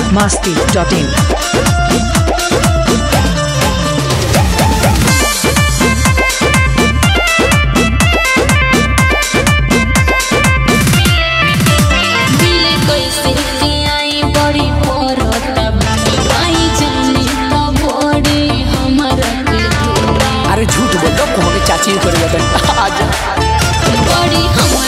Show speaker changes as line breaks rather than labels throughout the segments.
biharmasti.in
झूठ बोल दो को चाची कर आज बड़ी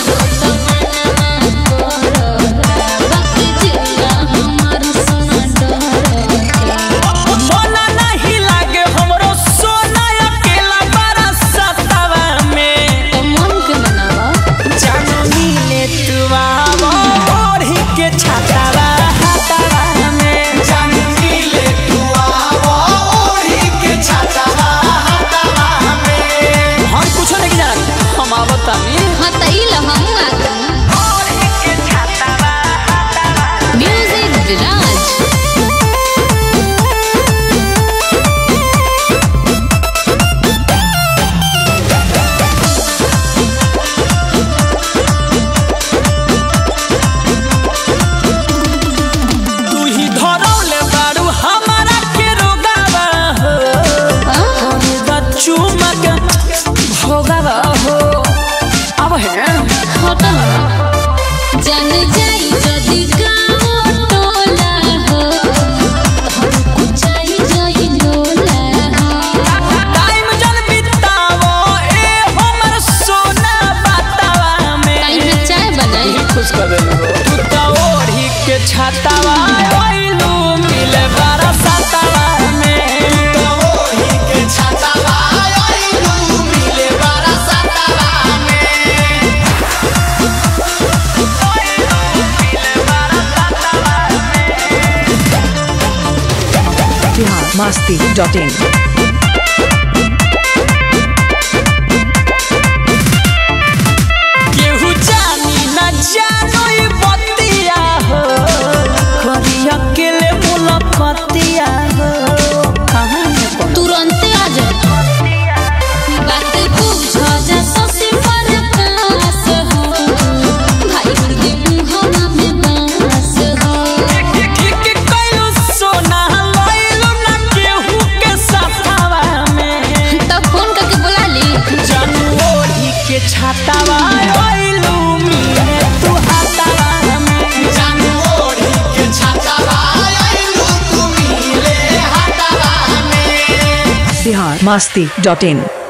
छातावा ओइलू मिले बारा सातावा में तो ओही के छातावा ओइलू मिले बारा सातावा में ओइलू मिले बारा सातावा में
biharmasti.in
केहू जानी ना जानो अकेले मुलाकातिया हो
तुरंत आ जा बात पूछो जा ससी पर पास हो भाई के मुहना में बास हो
ठीक कइलो सोना लइलो ना केहू के साथवा में
तब फोन करके बुला ली
जनवरी के छातावा ओइलू मिले तू हातावा में जनवरी के छातावा ओइलू तू मिले हातावा में
biharmasti.in